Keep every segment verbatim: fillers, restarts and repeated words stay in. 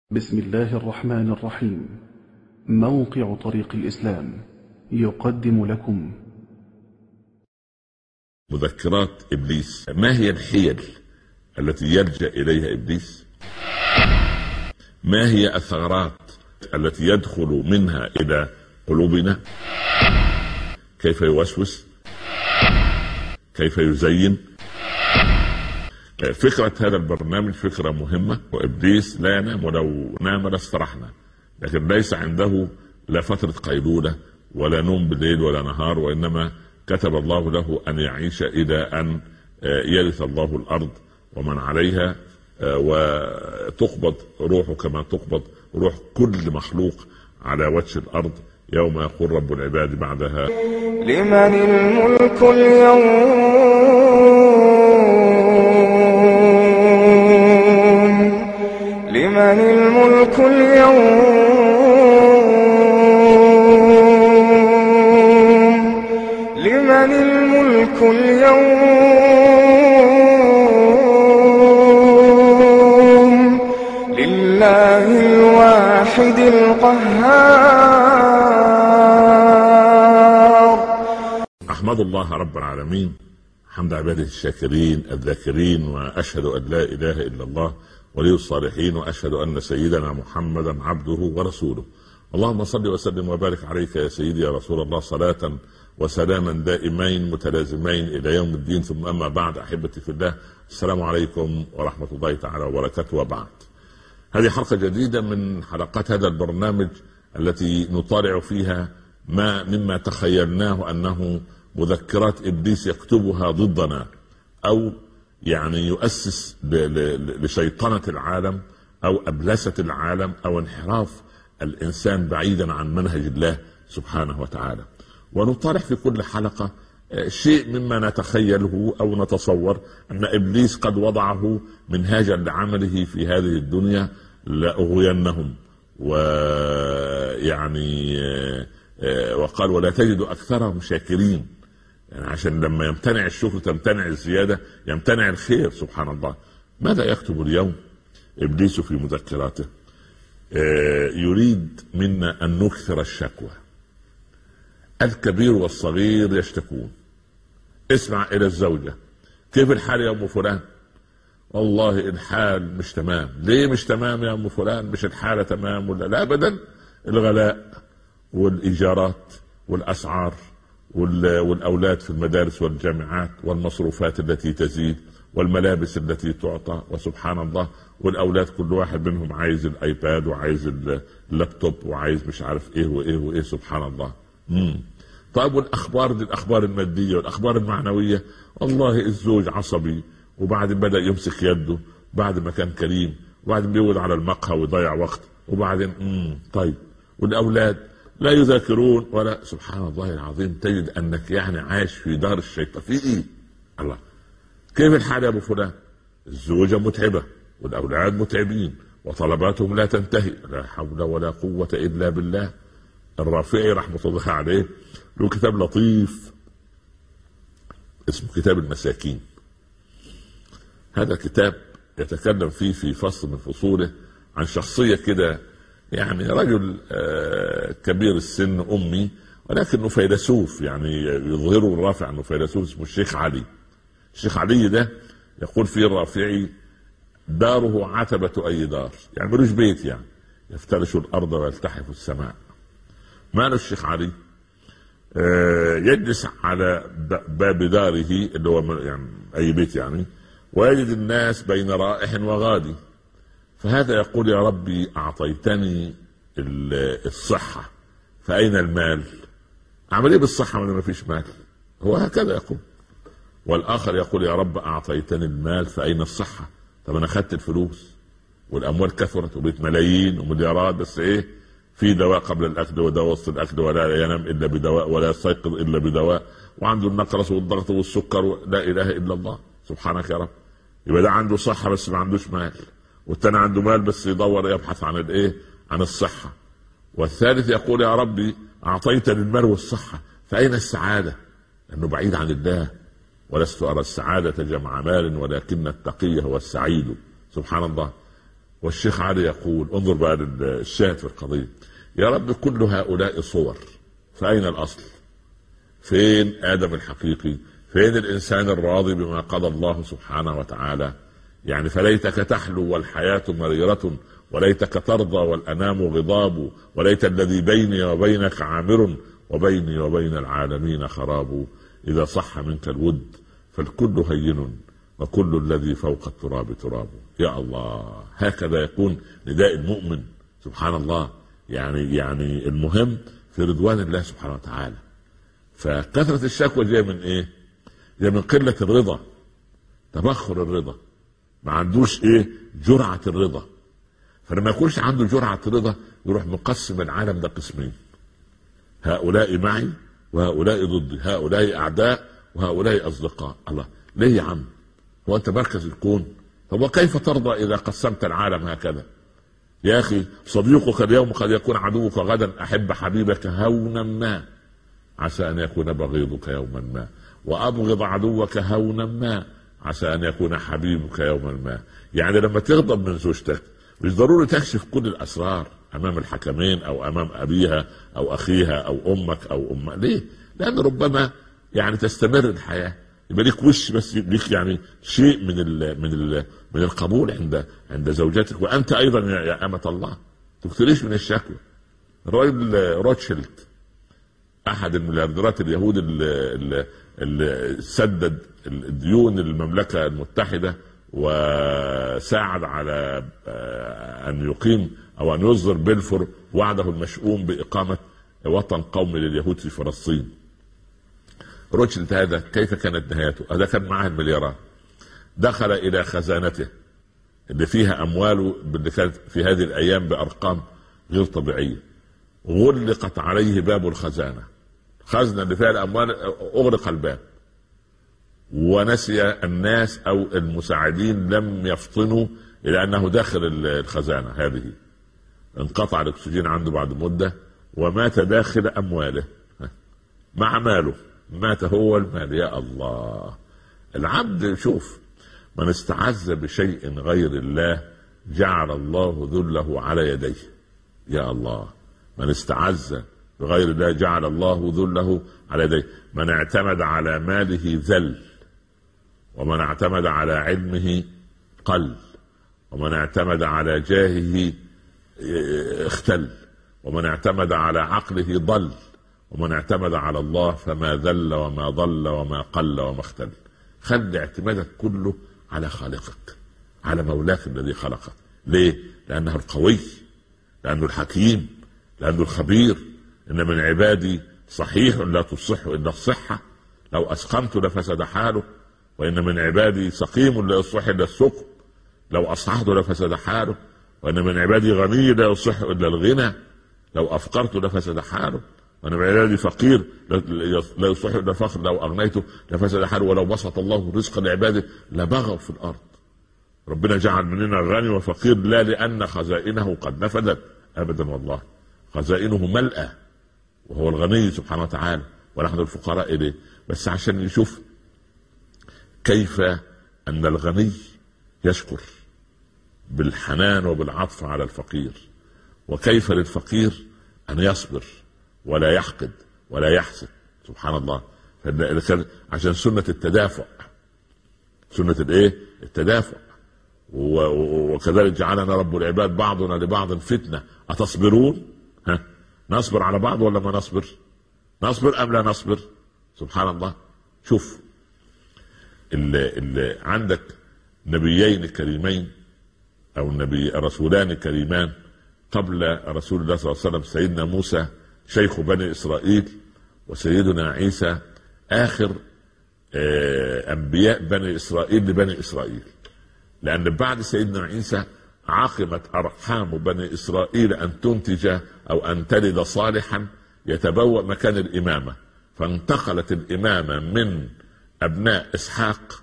بسم الله الرحمن الرحيم. موقع طريق الإسلام يقدم لكم مذكرات إبليس. ما هي الحيل التي يلجأ إليها إبليس؟ ما هي الثغرات التي يدخل منها إلى قلوبنا؟ كيف يوسوس؟ كيف يزين؟ فكرة هذا البرنامج فكرة مهمة، وإبليس لا ينام، ولو نام لاسترحنا، لكن ليس عنده لا فترة قيلولة ولا نوم بالليل ولا نهار، وإنما كتب الله له أن يعيش إلى أن يرث الله الأرض ومن عليها، وتقبض روحه كما تقبض روح كل مخلوق على وجه الأرض يوم يقول رب العباد بعدها: لمن الملك اليوم لمن الملك اليوم لمن الملك اليوم لله الواحد القهار. أحمد الله رب العالمين حمد عباده الشاكرين الذاكرين، وأشهد أن لا إله إلا الله ولي الصالحين، وأشهد أن سيدنا محمدا عبده ورسوله. اللهم صل وسلم وبارك عليك يا سيدي يا رسول الله، صلاة وسلاما دائمين متلازمين إلى يوم الدين. ثم أما بعد، أحبتي في الله، السلام عليكم ورحمة الله تعالى وبركاته. وبعد، هذه حلقة جديدة من حلقات هذا البرنامج التي نطالع فيها ما مما تخيلناه أنه مذكرات إبليس يكتبها ضدنا، أو يعني يؤسس لشيطنة العالم أو أبلسة العالم أو انحراف الإنسان بعيدا عن منهج الله سبحانه وتعالى. ونطالع في كل حلقة شيء مما نتخيله أو نتصور أن إبليس قد وضعه منهاجا لعمله في هذه الدنيا: لأغوينهم، ويعني وقال: ولا تجد أكثرهم شاكرين، يعني عشان لما يمتنع الشكر تمتنع الزيادة، يمتنع الخير. سبحان الله. ماذا يكتب اليوم إبليس في مذكراته؟ يريد منا أن نكثر الشكوى. الكبير والصغير يشتكون. اسمع إلى الزوجة: كيف الحال يا أم فلان؟ والله الحال مش تمام. ليه مش تمام يا أم فلان؟ مش الحالة تمام ولا لا؟ أبدا، الغلاء والإيجارات والأسعار والأولاد في المدارس والجامعات والمصروفات التي تزيد والملابس التي تعطى، وسبحان الله، والأولاد كل واحد منهم عايز الآيباد وعايز اللابتوب وعايز مش عارف إيه وإيه وإيه. سبحان الله. مم. طيب، والأخبار دي، الأخبار المادية والأخبار المعنوية، والله الزوج عصبي، وبعدين بدأ يمسك يده، بعد ما كان كريم، وبعدين بيقعد على المقهى ويضيع وقت، وبعدين مم. طيب، والأولاد لا يذاكرون ولا. سبحان الله العظيم، تجد أنك يعني عايش في دار الشيطان. في إيه؟ الله. كيف الحال يا أبو فلان؟ الزوجة متعبة، والأولاد متعبين، وطلباتهم لا تنتهي. لا حول ولا قوة إلا بالله. الرافعي رحمة الله عليه له كتاب لطيف اسمه كتاب المساكين. هذا كتاب يتكلم فيه في فصل من فصوله عن شخصية كده، يعني رجل كبير السن أمي، ولكنه فيلسوف، يعني يظهره الرافع أنه فيلسوف، اسمه الشيخ علي. الشيخ علي ده يقول فيه الرافعي: داره عتبة أي دار، يعني ملوش بيت، يعني يفترش الأرض ويلتحف السماء. ماله الشيخ علي؟ يجلس على باب داره اللي هو يعني أي بيت يعني، ويجد الناس بين رائح وغادي، فهذا يقول: يا ربي أعطيتني الصحة، فأين المال؟ أعمل إيه بالصحة وأنا ما فيش مال؟ هو هكذا يقول. والآخر يقول: يا رب أعطيتني المال، فأين الصحة؟ طب أنا أخذت الفلوس والأموال كثرت وبيت ملايين ومليارات، بس إيه؟ في دواء قبل الأكل ودواء وسط الأكل، ولا ينام إلا بدواء ولا يستيقظ إلا بدواء، وعنده النقرس والضغط والسكر، لا إله إلا الله. سبحانك يا رب. يبقى ده عنده صحة بس ما عندوش مال، والتاني عنده مال بس يدور يبحث عن الايه؟ عن الصحة. والثالث يقول: يا ربي أعطيتني المال والصحة، فأين السعادة؟ لأنه بعيد عن الله. ولست أرى السعادة جمع مال، ولكن التقي هو السعيد. سبحان الله. والشيخ علي يقول، انظر بقى الشاهد في القضية، يا رب كل هؤلاء صور، فأين الأصل؟ فين آدم الحقيقي؟ فين الإنسان الراضي بما قضى الله سبحانه وتعالى؟ يعني فليتك تحلو والحياة مريرة، وليتك ترضى والأنام غضاب، وليت الذي بيني وبينك عامر، وبيني وبين العالمين خراب. إذا صح منك الود فالكل هين، وكل الذي فوق التراب تراب. يا الله، هكذا يكون نداء المؤمن. سبحان الله. يعني يعني المهم في رضوان الله سبحانه وتعالى. فكثرة الشكوى جاء من ايه؟ جاء من قلة الرضا، تبخر الرضا، ما عندوش ايه؟ جرعة الرضا. فلما يكونش عنده جرعة الرضا يروح مقسم العالم ده قسمين، هؤلاء معي وهؤلاء ضدي، هؤلاء اعداء وهؤلاء اصدقاء. الله، ليه يا عم؟ هو انت مركز الكون؟ طب كيف ترضى اذا قسمت العالم هكذا؟ يا اخي، صديقك اليوم قد يكون عدوك غدا. احب حبيبك هونا ما عسى ان يكون بغيضك يوما ما، وابغض عدوك هونا ما عسى ان يكون حبيبك يوما ما. يعني لما تغضب من زوجتك مش ضروري تكشف كل الاسرار امام الحكمين او امام ابيها او اخيها او امك او امك. ليه؟ لان ربما يعني تستمر الحياه، يبقى ليك وش بس، ليك يعني شيء من ال من ال من القبول عند عند زوجتك. وانت ايضا يا امة الله تكثريش من الشكوى. الراجل روتشيلد احد المليارديرات اليهود اللي, اللي سدد الديون المملكه المتحده وساعد على ان يقيم او ان يصدر بلفور وعده المشؤوم باقامه وطن قومي لليهود في فلسطين. روتشيلد هذا كيف كانت نهايته؟ هذا كان معه المليارات، دخل الى خزانته اللي فيها امواله اللي كانت في هذه الايام بارقام غير طبيعيه، غلقت عليه باب الخزانه، خزنه اللي فيها الاموال اغلق الباب، ونسي الناس او المساعدين لم يفطنوا الى انه داخل الخزانه هذه. انقطع الاكسجين عنده بعد مده ومات داخل امواله مع ماله، مات هو المال. يا الله، العبد شوف، من استعز بشيء غير الله جعل الله ذله على يديه. يا الله، من استعز بغير الله جعل الله ذله على يديه. من اعتمد على ماله ذل، ومن اعتمد على علمه قل، ومن اعتمد على جاهه اختل، ومن اعتمد على عقله ضل، ومن اعتمد على الله فما ذل وما ضل وما قل وما اختل. خلي اعتمادك كله على خالقك، على مولاك الذي خلقك. ليه؟ لأنه القوي، لأنه الحكيم، لأنه الخبير. إن من عبادي صحيح لا تصح إلا الصحة، لو أسقمت لفسد حاله، وإن من عبادي سقيم لا يصح إلا السقم، لو أصححت لفسد حاله، وإن من عبادي غني لا يصح إلا الغنى، لو أفقرت لفسد حاله، وأنا من عبادي فقير لا يصح إلا الفقر، لو أغنيته لفسد حاله، ولو بسط الله رزق لعباده لبغوا في الأرض. ربنا جعل مننا غني وفقير لا لأن خزائنه قد نفدت أبدا، والله خزائنه ملأة وهو الغني سبحانه وتعالى ونحن الفقراء إليه. بس عشان نشوف كيف أن الغني يشكر بالحنان وبالعطف على الفقير، وكيف للفقير أن يصبر ولا يحقد ولا يحسد. سبحان الله. عشان سنة التدافع، سنة الايه؟ التدافع. وكذلك جعلنا رب العباد بعضنا لبعض فتنة أتصبرون؟ ها؟ نصبر على بعض ولا ما نصبر؟ نصبر أم لا نصبر؟ سبحان الله. شوف اللي, اللي عندك نبيين كريمين أو نبي رسولان كريمان قبل رسول الله صلى الله عليه وسلم، سيدنا موسى شيخ بني إسرائيل، وسيدنا عيسى آخر أنبياء بني إسرائيل لبني إسرائيل. لأن بعد سيدنا عيسى عاقمت أرحام بني إسرائيل أن تنتج أو أن تلد صالحا يتبوأ مكان الإمامة، فانتقلت الإمامة من أبناء إسحاق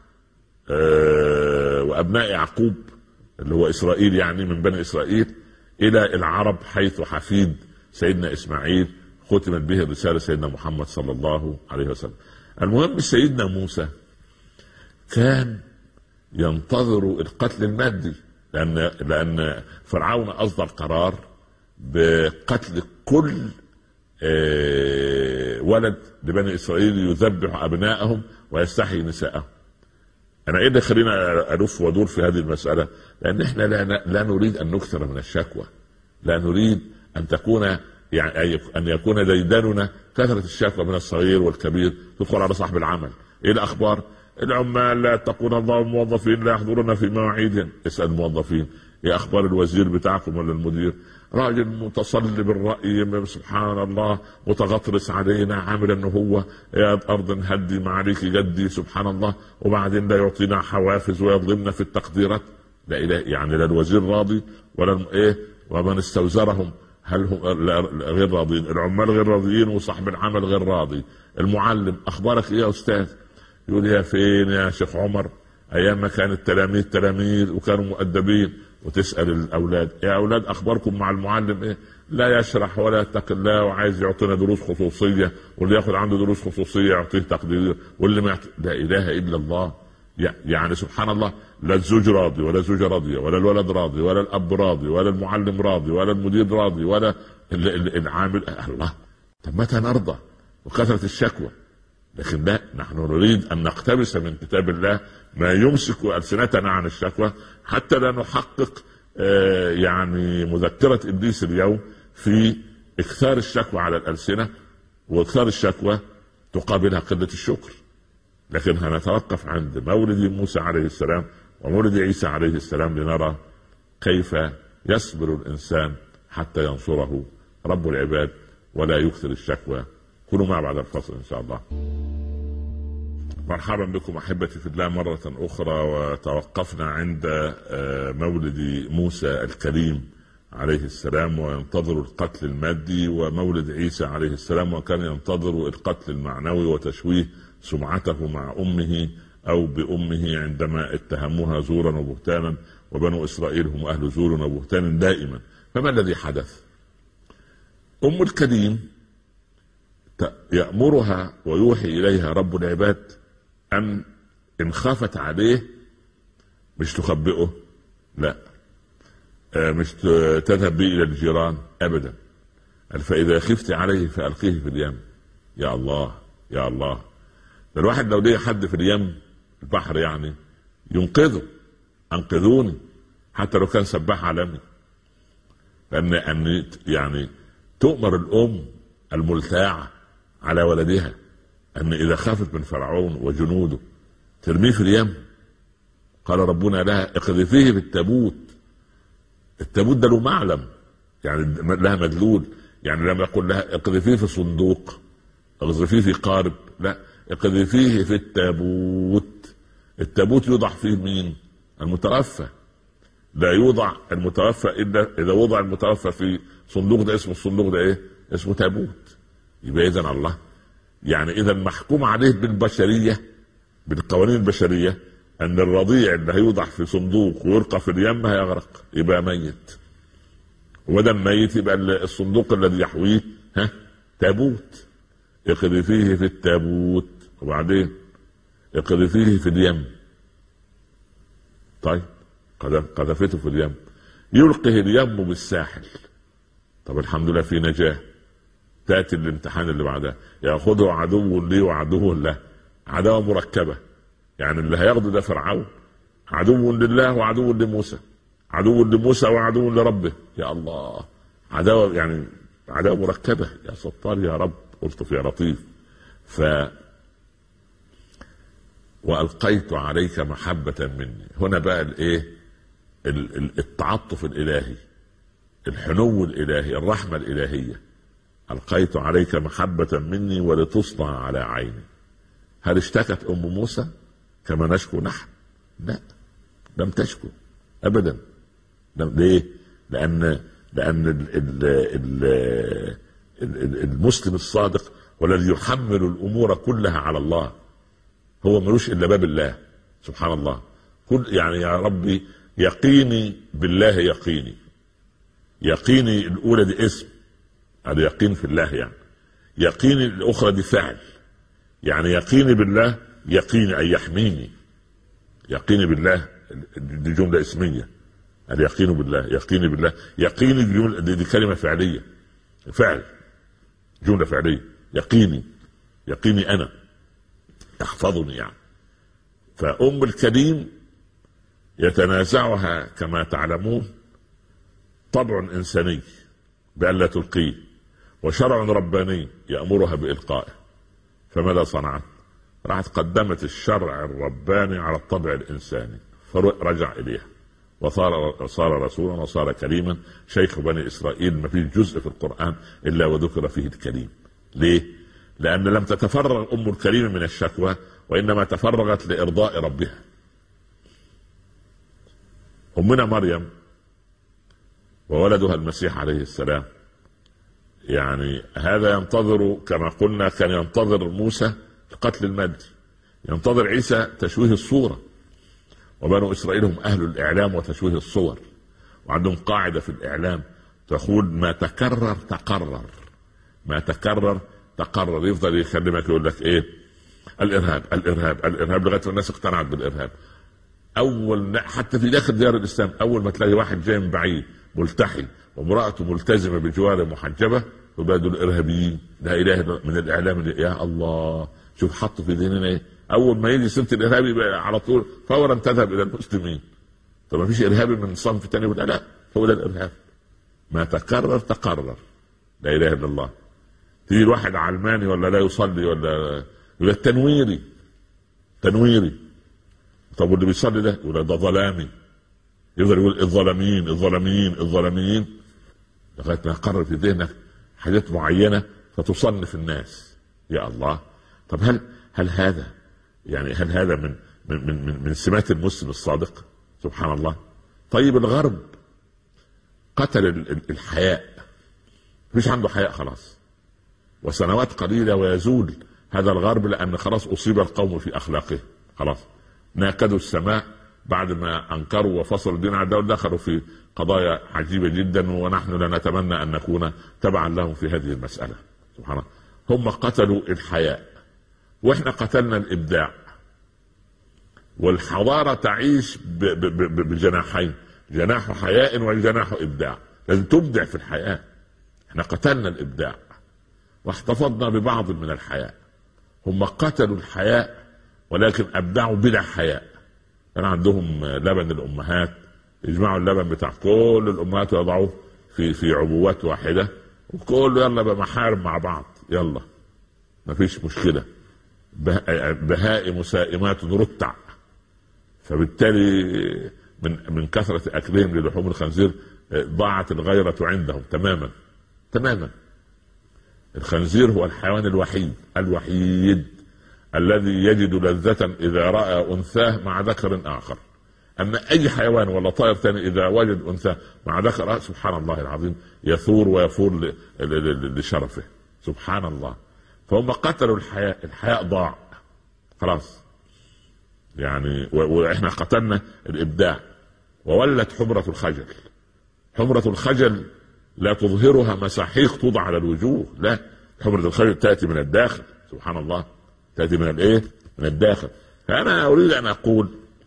وأبناء يعقوب اللي هو إسرائيل يعني من بني إسرائيل إلى العرب، حيث حفيد سيدنا إسماعيل ختمت به رسالة سيدنا محمد صلى الله عليه وسلم. المهم سيدنا موسى كان ينتظر القتل المادي، لأن لأن فرعون أصدر قرار بقتل كل ولد لبني إسرائيل يذبح أبنائهم ويستحيي نساءهم. أنا إيه اللي خلينا ألف ودور في هذه المسألة؟ لأن إحنا لا, لا نريد أن نكثر من الشكوى، لا نريد أن تكون يعني أن يكون ديدننا كثرة الشكوى من الصغير والكبير. تدخل على صاحب العمل، إيه الأخبار؟ العمال لا يتقون الله، الموظفين لا يحضرون في مواعيدهم. اسأل الموظفين ايه اخبار الوزير بتاعكم ولا المدير؟ راجل متصلب الرأي سبحان الله، متغطرس علينا، عامل انه هو يا ارض هدي معاليك جدي سبحان الله، وبعدين لا يعطينا حوافز ويظلمنا في التقديرات. لا اله يعني لا الوزير راضي ولا ايه، ومن استوزرهم هل هم غير راضين، العمال غير راضيين وصاحب العمل غير راضي. المعلم اخبارك ايه يا استاذ؟ يقول يا فين يا شيخ عمر ايام ما كان التلاميذ تلاميذ وكانوا مؤدبين. وتسأل الاولاد يا اولاد اخباركم مع المعلم ايه؟ لا يشرح ولا يتقي الله وعايز يعطينا دروس خصوصيه، واللي ياخد عنده دروس خصوصيه يعطيه تقدير، واللي ما يعطي لا اله الا الله. يعني سبحان الله، لا الزوج راضي ولا الزوجه راضيه ولا الولد راضي ولا الاب راضي ولا المعلم راضي ولا المدير راضي ولا العامل. الله، طب متى نرضى؟ وكثرة الشكوى. لكن لا، نحن نريد أن نقتبس من كتاب الله ما يمسك ألسنتنا عن الشكوى حتى لا نحقق آه يعني مذكرة إبليس اليوم في إكثار الشكوى على الألسنة، وإكثار الشكوى تقابلها قلة الشكر. لكن هنتوقف عند مولد موسى عليه السلام ومولد عيسى عليه السلام لنرى كيف يصبر الإنسان حتى ينصره رب العباد ولا يكثر الشكوى. كونوا مع بعد الفصل إن شاء الله. مرحبا بكم أحبتي في الله مرة أخرى. وتوقفنا عند مولد موسى الكريم عليه السلام وينتظر القتل المادي، ومولد عيسى عليه السلام وكان ينتظر القتل المعنوي وتشويه سمعته مع أمه أو بأمه عندما اتهموها زورا وبهتانا، وبنو إسرائيل هم أهل زور وبهتان دائما. فما الذي حدث؟ أم الكريم يأمرها ويوحي إليها رب العباد أن إن خافت عليه مش تخبئه، لا مش تذهب به إلى الجيران أبدا، فإذا خفت عليه فألقيه في اليم. يا الله يا الله، الواحد لو ليه حد في اليم البحر يعني ينقذه، أنقذوني، حتى لو كان سباح عالمي. لأن أن يعني تؤمر الأم الملتاعة على ولدها أن إذا خافت من فرعون وجنوده ترميه في اليم. قال ربنا لها اقذفيه في التابوت. التابوت ده له معلم، يعني لها مدلول، يعني لما يقول لها اقذفيه في صندوق، اقذفيه في قارب، لا، اقذفيه في التابوت. التابوت يوضع فيه مين؟ المتوفى. لا يوضع المتوفى إلا إذا وضع المتوفى في صندوق، ده اسمه الصندوق ده ايه؟ اسمه تابوت. يبقى إذن الله يعني إذا محكوم عليه بالبشرية، بالقوانين البشرية، أن الرضيع اللي هيوضع في صندوق ويلقى في اليم هيغرق، يبقى ميت. وده ميت يبقى الصندوق الذي يحويه ها تابوت. اقذفيه في التابوت، وبعدين اقذفيه في اليم. طيب قذفته في اليم، يلقيه اليم بالساحل. طب الحمد لله في نجاة. تأتي الامتحان اللي بعدها، يأخذه عدو لي وعدو له. عداوة مركبة، يعني اللي هياخده ده فرعون عدو لله وعدو لموسى، عدو لموسى وعدو لربه. يا الله، عداوة يعني عداوة مركبة. يا ستار يا رب، قلت يا لطيف. ف وألقيت عليك محبة مني. هنا بقى الايه؟ التعطف الإلهي، الحنو الإلهي، الرحمة الإلهية. ألقيت عليك محبة مني ولتصنع على عيني. هل اشتكت أم موسى كما نشكو نحن؟ لا، لم تشكو أبدا. ليه؟ لأن لأن ال ال ال المسلم الصادق والذي يحمل الأمور كلها على الله، هو ملوش إلا باب الله سبحان الله. كل يعني يا ربي يقيني بالله، يقيني يقيني الأولى دي اسم، هذا يقين في الله، يعني يقيني الأخرى دي فعل. يعني يقيني بالله، يقيني أي يحميني، يقيني بالله دي جملة اسمية. اليقين بالله، يقيني بالله، يقيني بالله دي, دي كلمة فعلية، فعل، جملة فعلية. يقيني، يقيني أنا يحفظني يعني. فأم الكريم يتنازعها كما تعلمون طبع إنساني بأن لا تلقيه، وشرع رباني يأمرها بإلقائه. فماذا صنعت؟ راحت قدمت الشرع الرباني على الطبع الإنساني، فرجع إليها وصار صار رسولا وصار كريما. شيخ بني إسرائيل ما فيه جزء في القرآن إلا وذكر فيه الكريم. ليه؟ لأن لم تتفرغ أم الكريم من الشكوى، وإنما تفرغت لإرضاء ربها. أمنا مريم وولدها المسيح عليه السلام، يعني هذا ينتظر كما قلنا، كان ينتظر موسى القتل المادي، ينتظر عيسى تشويه الصورة. وبنو إسرائيل هم أهل الإعلام وتشويه الصور، وعندهم قاعدة في الإعلام تقول ما تكرر تقرر، ما تكرر تقرر. يفضل يكلمك يقول لك إيه؟ الإرهاب الإرهاب الإرهاب لغاية الناس اقتنعت بالإرهاب. أول حتى في داخل ديار الإسلام أول ما تلاقي واحد جاي من بعيد ملتحي وامرأته ملتزمة بجوار محجبة وبعدوا الإرهابيين. لا إله من الإعلام. يا الله، شوف حطوا في ذهننا إيه؟ أول ما يجي سنة الإرهابي على طول فورا تذهب إلى المسلمين. طب ما فيش إرهابي من صنف تاني؟ ولا لا، هو ده الإرهاب. ما تكرر تقرر. لا إله إلا الله. تيجي الواحد علماني ولا لا يصلي ولا يقول التنويري تنويري. طب واللي بيصلي ده يقول ده ظلامي، يفضل يقول الظلاميين الظلاميين الظلاميين لغاية ما يقرر في ذهنك حاجات معينة فتصنف الناس. يا الله. طب هل هل هذا يعني هل هذا من من من من سمات المسلم الصادق؟ سبحان الله. طيب الغرب قتل الحياء، مش عنده حياء خلاص، وسنوات قليلة ويزول هذا الغرب، لأن خلاص أصيب القوم في أخلاقه. خلاص ناكدوا السماء بعد ما أنكروا وفصلوا الدين عن الدولة، دخلوا في قضايا عجيبة جدا، ونحن لا نتمنى أن نكون تبعا لهم في هذه المسألة. سبحان الله. هم قتلوا الحياء وإحنا قتلنا الإبداع. والحضارة تعيش بجناحين، جناح حياء وجناح إبداع. لازم تبدع في الحياة. إحنا قتلنا الإبداع واحتفظنا ببعض من الحياء. هم قتلوا الحياء ولكن أبدعوا بلا حياء. كان عندهم لبن الأمهات، يجمعوا اللبن بتاع كل الأمهات ويضعوه في في عبوات واحدة، وكله يلا بمحارم مع بعض، يلا ما فيش مشكلة. بهائم سائمات رتع. فبالتالي من من كثرة أكلهم للحوم الخنزير ضاعت الغيرة عندهم تماما تماما. الخنزير هو الحيوان الوحيد الوحيد الذي يجد لذة إذا رأى أنثاه مع ذكر آخر. أما أي حيوان ولا طائر ثاني إذا وجد أنثى مع ذكر، سبحان الله العظيم، يثور ويفور لشرفه. سبحان الله. فهم قتلوا الحياء، الحياء ضاع خلاص يعني. وإحنا قتلنا الإبداع. وولت حمرة الخجل. حمرة الخجل لا تظهرها مساحيق توضع على الوجوه، لا، حمرة الخجل تأتي من الداخل. سبحان الله، تأتي من الايه؟ من الداخل. فأنا أريد أن أقول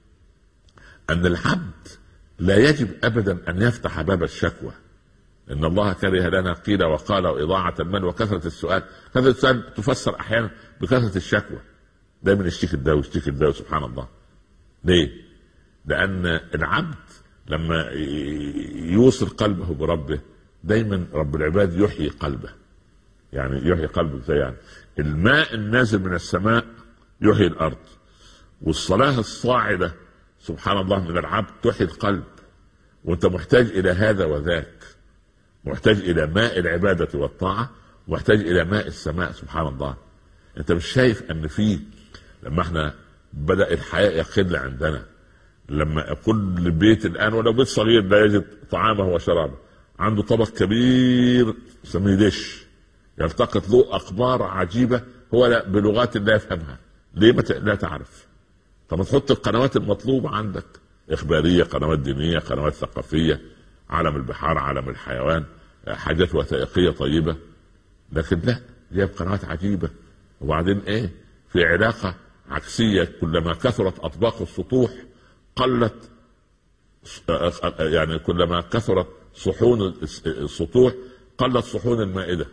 أن العبد لا يجب أبدا أن يفتح باب الشكوى. إن الله كره لنا قيل وقال وإضاعة المال وكثرة السؤال. كثرة السؤال تفسر أحيانا بكثرة الشكوى. دايما يشتكي الدواء يشتكي الدواء. سبحان الله. ليه؟ لأن العبد لما يوصل قلبه بربه دايما رب العباد يحيي قلبه. يعني يحيي قلبه ازاي؟ يعني الماء النازل من السماء يحيي الأرض، والصلاة الصاعدة سبحان الله من العبد تحيي القلب. وانت محتاج إلى هذا وذاك، محتاج إلى ماء العبادة والطاعة، محتاج إلى ماء السماء. سبحان الله. انت مش شايف أن فيه لما احنا بدأ الحياة يقل عندنا، لما كل بيت الآن ولو بيت صغير لا يجد طعامه وشرابه، عنده طبق كبير يسميه دش يلتقط له أخبار عجيبة هو لا بلغات لا يفهمها. ليه؟ ما لا تعرف. طب تحط القنوات المطلوبة عندك، إخبارية، قنوات دينية، قنوات ثقافية، عالم البحار، عالم الحيوان، حاجات وثائقية طيبة، لكن لا، جايب قنوات عجيبة. وبعدين ايه؟ في علاقة عكسية، كلما كثرت أطباق السطوح قلت يعني كلما كثرت صحون السطوح قلت صحون المائدة.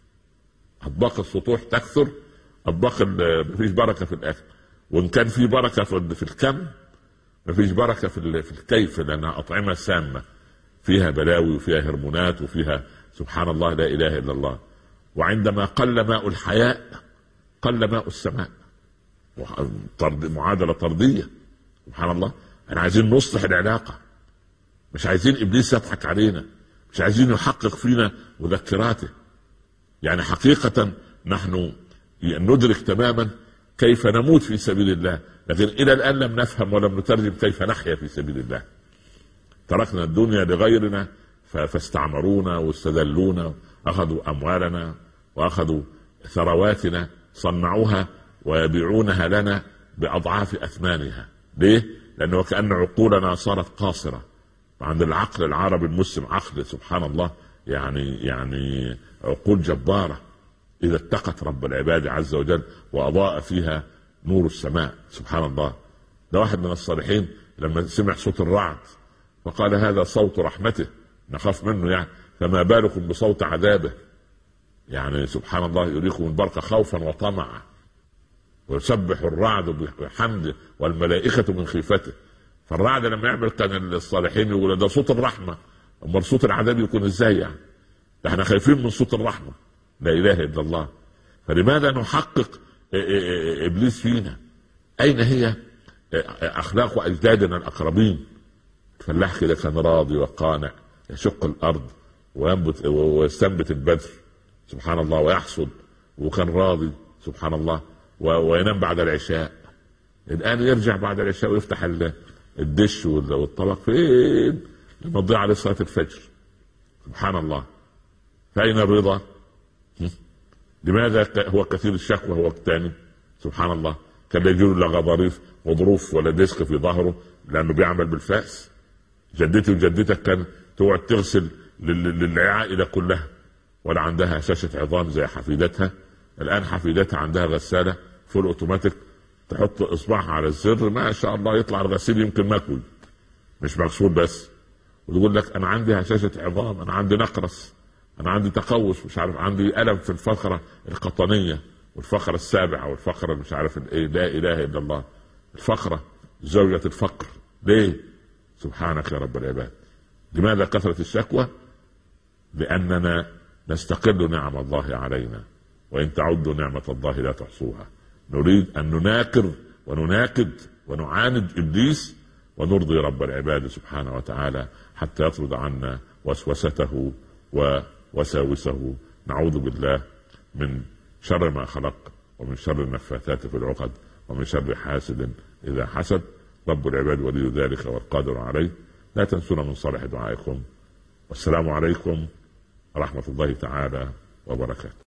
أطباق السطوح تكثر، أطباق مفيش بركة في الأكل، وإن كان في بركة في الكم مفيش بركة في الكيف، لأنها أطعمة سامة فيها بلاوي وفيها هرمونات وفيها سبحان الله لا إله إلا الله. وعندما قل ماء الحياء قل ماء السماء، معادلة طردية. سبحان الله. احنا عايزين نصلح العلاقة، مش عايزين إبليس يضحك علينا، مش عايزين يحقق فينا مذكراته. يعني حقيقة نحن ندرك تماما كيف نموت في سبيل الله، لكن إلى الآن لم نفهم ولم نترجم كيف نحيا في سبيل الله. تركنا الدنيا لغيرنا فاستعمرونا واستذلونا، أخذوا أموالنا وأخذوا ثرواتنا، صنعوها ويبيعونها لنا بأضعاف أثمانها. ليه؟ لأنه كأن عقولنا صارت قاصرة. عند العقل العربي المسلم عقل سبحان الله يعني يعني عقول جبارة إذا اتقت رب العباد عز وجل وأضاء فيها نور السماء. سبحان الله. ده واحد من الصالحين لما سمع صوت الرعد فقال هذا صوت رحمته، نخاف منه يعني، فما بالكم بصوت عذابه. يعني سبحان الله يريكم البرق خوفا وطمعا، ويسبح الرعد بحمده والملائكة من خيفته. فالرعد لما يعمل كان الصالحين يقولوا ده صوت الرحمة، أما صوت العذاب يكون ازاي يعني؟ احنا خايفين من صوت الرحمة. لا إله إلا الله. فلماذا نحقق إبليس فينا؟ أين هي أخلاق أجدادنا الأقربين؟ الفلاح كده كان راضي وقانع، يشق الأرض وينبت ويستنبت البذر سبحان الله ويحصد، وكان راضي سبحان الله وينام بعد العشاء. الآن يرجع بعد العشاء ويفتح الدش والطبق فين لما تضيع عليه صلاة الفجر. سبحان الله. فأين الرضا؟ لماذا هو كثير الشكوى هو الثاني؟ سبحان الله. كان لا يجيله لا غضاريف وظروف ولا ديسك في ظهره لأنه بيعمل بالفاس. جدتي وجدتك كان تقعد تغسل للعائلة كلها ولا عندها شاشة عظام زي حفيدتها. الآن حفيدتها عندها غسالة فول اوتوماتيك، تحط اصبعها على الزر ما شاء الله يطلع الغسيل يمكن مكوي مش مغسول بس، وتقول لك انا عندي هشاشة عظام، انا عندي نقرس، انا عندي تقوس، مش عارف عندي ألم في الفقرة القطنية والفقرة السابعة والفقرة مش عارف الايه. لا اله الا الله. الفقرة زوجة الفقر. ليه؟ سبحانك يا رب العباد. لماذا كثرة الشكوى؟ لأننا نستقل نعم الله علينا، وإن تعدوا نعمة الله لا تحصوها. نريد أن نناكر ونناكد ونعاند إبليس ونرضي رب العباد سبحانه وتعالى حتى يطرد عنا وسوسته ووساوسه. نعوذ بالله من شر ما خلق، ومن شر النفاثات في العقد، ومن شر حاسد إذا حسد. رب العباد ولي ذلك والقادر عليه. لا تنسونا من صالح دعائكم، والسلام عليكم ورحمة الله تعالى وبركاته.